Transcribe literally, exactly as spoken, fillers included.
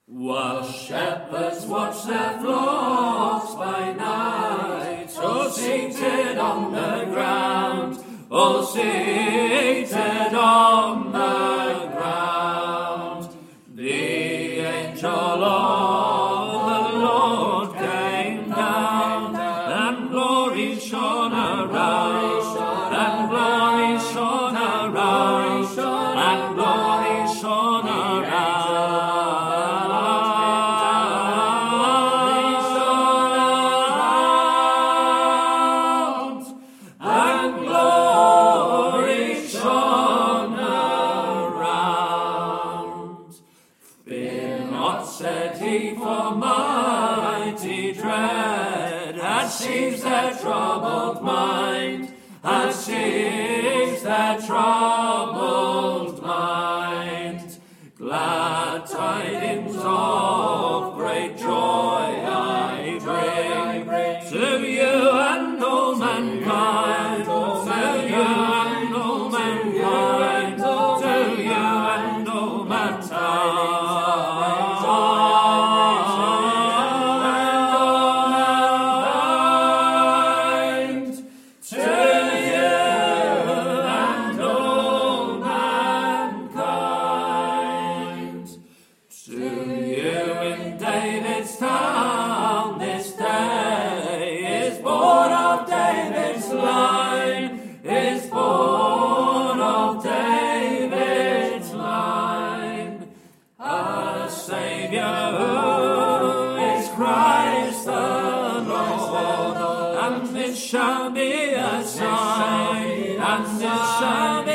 While shepherds watch their flocks by night, all seated on the ground, all seated on the ground, the angel of the Lord came down, and glory shone around, and glory shone around, and glory shone around. Said he, for mighty dread has seized their troubled mind, has seized their troubled mind. Glad tidings of great joy I bring to you and all mankind, to you and all mankind, to you and all mankind. David's town this day is born of David's line, is born of David's line, a Saviour who is Christ the Lord, and this shall be a sign, and this shall be